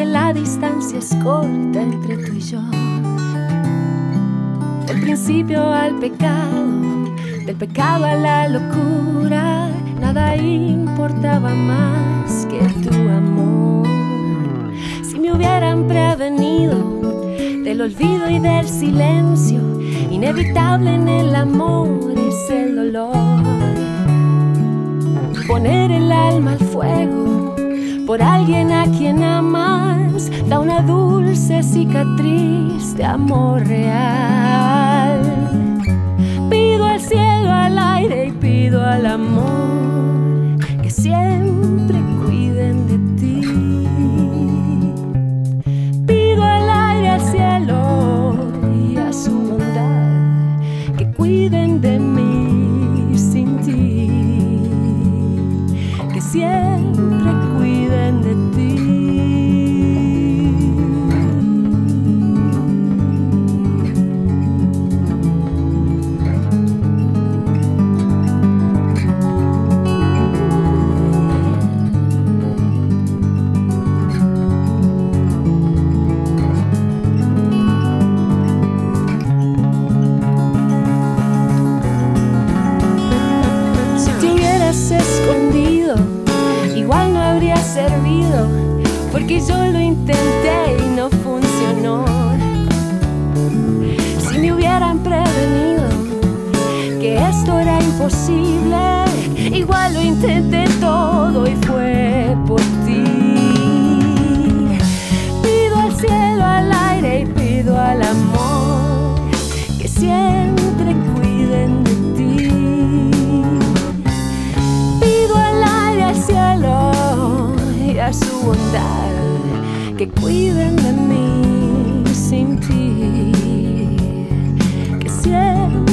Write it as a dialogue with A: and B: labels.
A: la distancia es corta entre tú y yo. Del principio al pecado, del pecado a la locura, nada importaba más que tu amor. Si me hubieran prevenido del olvido y del silencio, inevitable en el amor es el dolor. Poner el alma al fuego por alguien a quien amas da una dulce cicatriz de amor real. Pido al cielo, al aire y pido al amor que siempre cuiden de ti. Pido al aire, al cielo y a su bondad que cuiden de mí sin ti, que siempre cuiden de ti. Escondido, igual no habría servido, porque yo lo intenté y no funcionó. Si me hubieran prevenido que esto era imposible, igual lo intenté todo y fue por ti. Pido al cielo, al aire y pido al amor que siempre cuiden de ti. A su bondad que cuiden de mí sin ti, que siempre